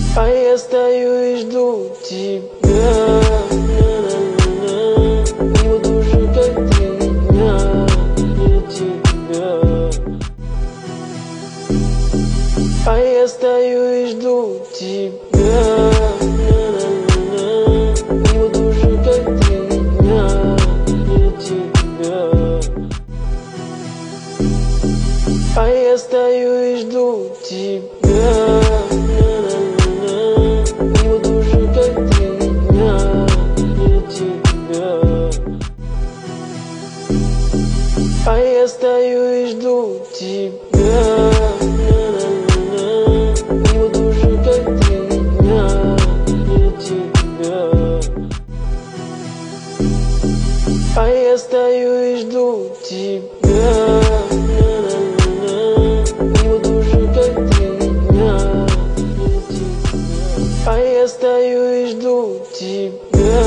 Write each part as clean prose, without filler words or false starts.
А я стою и жду тебя. И вот уже как 3 дня нет тебя. А я стою и жду тебя. И вот уже как 3 дня нет тебя. А я стою и жду тебя. И вот уже как 3 дня нет тебя. А я стою и жду тебя. И вот уже как 3 дня нет тебя. А я стою и жду тебя. И вот уже как 3 дня нет тебя. А я стою и жду тебя.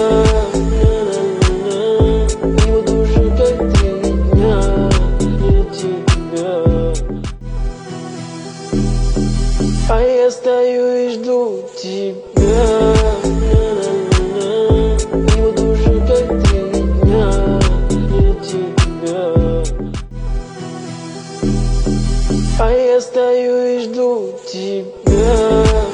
И вот уже как 3 дня нет тебя. А я стою и жду тебя. И вот уже как 3 дня нет тебя. А я стою и жду тебя.